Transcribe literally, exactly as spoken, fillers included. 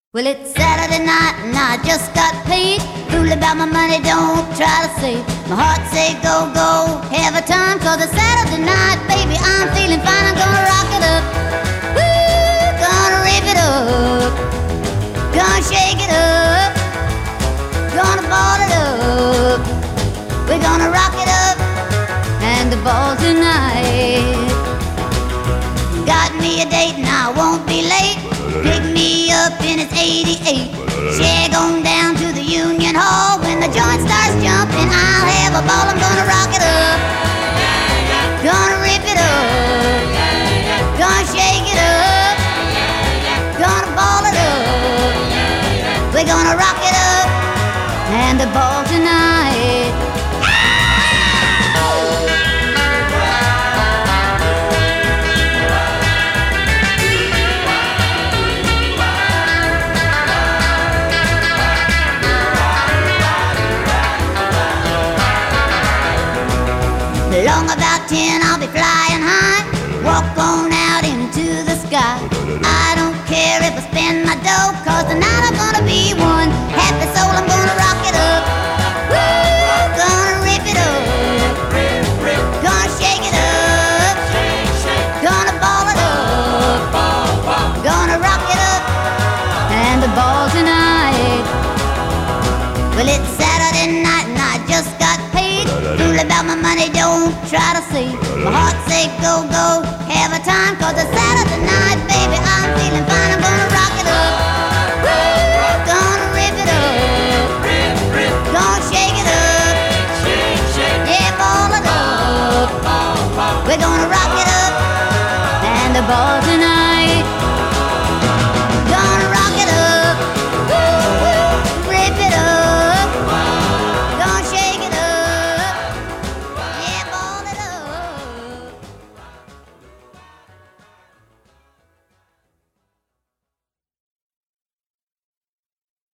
Well, it's Saturday night and I just got paid. Fool about my money, don't try to save. My heart say go, go, have a time. Cause it's Saturday night, baby, I'm feeling fine. I'm gonna rock it up, woo, gonna rip it up, gonna shake it up, gonna ball it up. We're gonna rock it up and the ball tonight. Got me a date and I won't be late. Pick me up in its eighty-eight. Shag on down to the Union Hall. When the joint starts jumping, I'll have a ball. I'm gonna rock it up, gonna rip it up, gonna shake it up, gonna ball it up. We're gonna rock it up and the ball tonight. Long about ten, I'll be flying high. Walk on out into the sky. I don't care if I spend my dough, cause tonight I'm gonna be one happy soul. I'm gonna rock it up, woo, gonna rip it up, gonna shake it up, gonna ball it up, gonna rock it up and the ball tonight. Well, it's Saturday night and I just got paid. Fool about my money, don't try to see. My heart say go, go, have a time. Cause it's Saturday night, baby, I'm feeling fine. I'm gonna